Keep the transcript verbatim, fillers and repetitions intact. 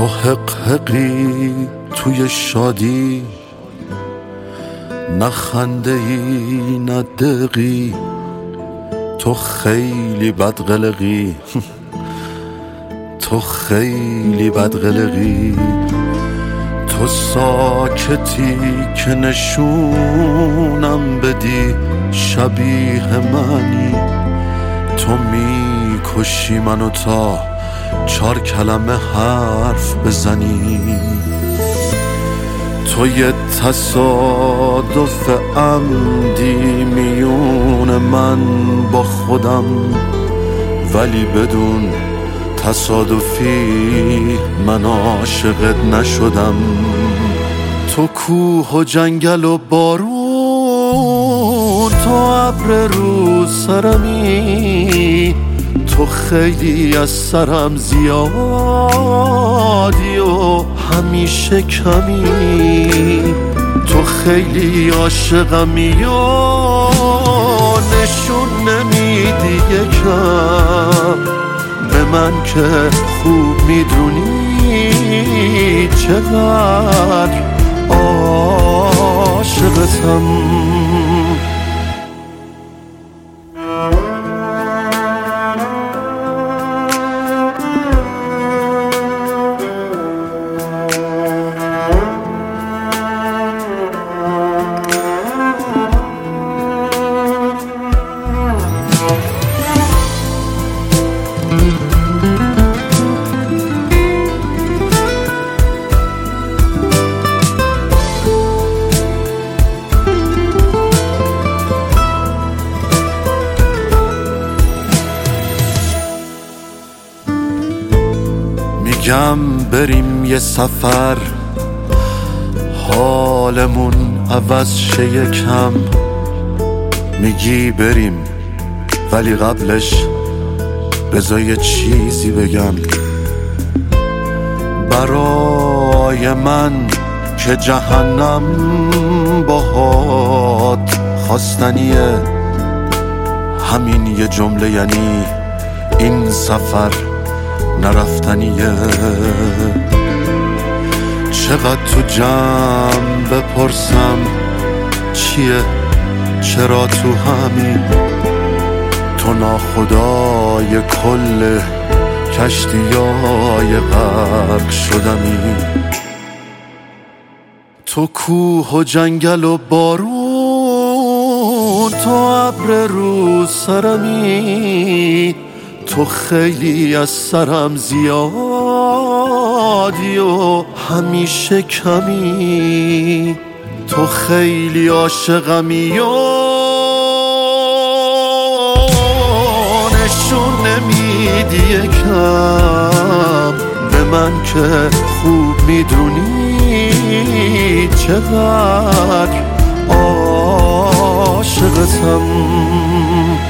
تو حق حقی توی شادی، نه خنده ای نه دقی، تو خیلی بدقلقی تو خیلی بدقلقی. تو ساکتی که نشونم بدی شبیه منی، تو میکشی منو تا چار کلمه حرف بزنی. تو یه تصادف عمدی میون من با خودم، ولی بدون تصادفی من عاشقت نشدم. تو کوه و جنگل و بارون، تو ابر رو سرمی، تو خیلی از سرم زیادی و همیشه کمی. تو خیلی عاشقمی و نشون نمیدی یکم به من که خوب میدونی چقدر عاشقتم. میگم بریم یه سفر، حالمون عوض شه یکم. میگی بریم ولی قبلش بذار یه چیزی بگم. برای من که جهنم باهات خواستنیه، همین یه جمله یعنی این سفر نرفتنیه. چقدر تو جمع بپرسم چیه چرا تو همین، تو ناخدای کل کشتیای غرق شدمی. تو کوه و جنگل و بارون، تو ابر رو سرمی، تو خیلی از سرم زیادی و همیشه کمی. تو خیلی عاشقمی و نشون نمیدی یکم به من که خوب میدونی چقدر عاشقتم.